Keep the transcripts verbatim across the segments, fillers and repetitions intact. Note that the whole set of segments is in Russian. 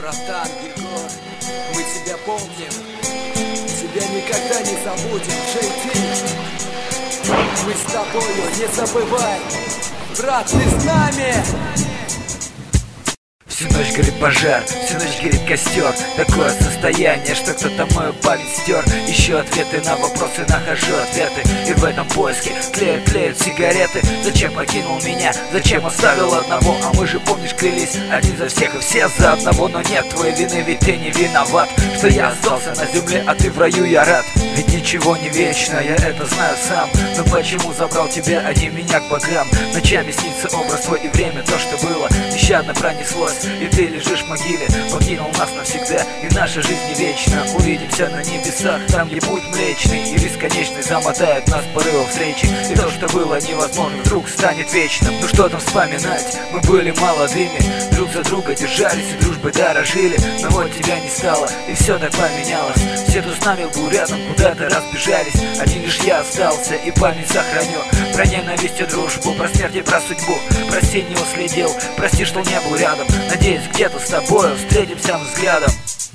братан Егор, мы тебя помним, тебя никогда не забудем, джей ти. Мы с тобою, не забывай, брат, ты с нами. Всю ночь горит пожар, всю ночь горит костер. Такое состояние, что кто-то мою память стер. Ищу ответы на вопросы, нахожу ответы. И в этом поиске тлеют, тлеют сигареты. Зачем покинул меня, зачем оставил одного? А мы же, помнишь, клялись один за всех и все за одного. Но нет твоей вины, ведь ты не виноват, что я остался на земле, а ты в раю, я рад. Ведь ничего не вечно, я это знаю сам. Но почему забрал тебя, а не меня к богам? Ночами снится образ твой и время, то, что было, нещадно пронеслось. И ты лежишь в могиле, покинул нас навсегда. И наша жизнь не вечна. Увидимся на небесах, там, где путь млечный и бесконечный замотает нас порывом встречи. И то, что было невозможно, вдруг станет вечным. Ну что там вспоминать, мы были молодыми, друг за друга держались и дружбой дорожили. Но вот тебя не стало, и все так поменялось. Все, кто с нами был рядом, куда-то разбежались. Один лишь я остался и память сохраню. Про ненависть и дружбу, про смерть и про судьбу. Прости, не уследил, прости, что не был рядом. Надеюсь, где-то с тобою встретимся взглядом.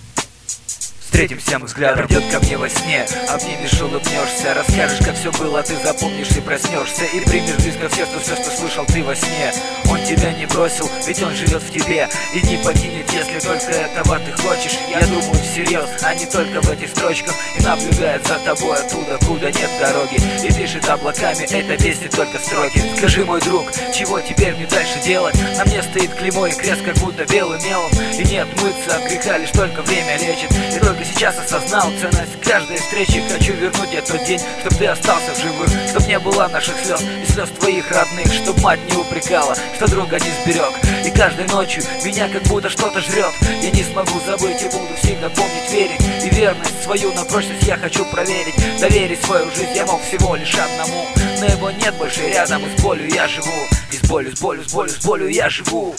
Встретимся мы взглядом. Придет ко мне во сне, обнимешь, улыбнешься, расскажешь, как все было, ты запомнишь и проснешься. И примешь близко в сердце все, что слышал ты во сне. Он тебя не бросил, ведь он живет в тебе и не покинет, если только этого ты хочешь. Я думаю всерьез, а не только в этих строчках. И наблюдает за тобой оттуда, куда нет дороги. И пишет облаками этой песни только строки. Скажи, мой друг, чего теперь мне дальше делать? На мне стоит клеймо и крест, как будто белым мелом. И не отмыться от греха, лишь только время лечит. И только сейчас осознал ценность каждой встречи. Хочу вернуть я тот день, чтоб ты остался в живых, чтоб не было наших слез и слез твоих родных, чтоб мать не упрекала, что друга не сберег. И каждой ночью меня как будто что-то жрет. Я не смогу забыть и буду всегда помнить, верить. И верность свою на прочность я хочу проверить. Доверить свою жизнь я мог всего лишь одному, но его нет больше рядом, и с болью я живу. И с болью, с болью, с болью, с болью я живу.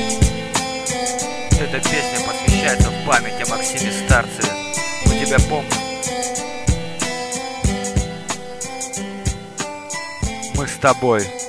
Эта песня посвящается в память о Максиме Старцеве. Мы тебя помним. Мы с тобой.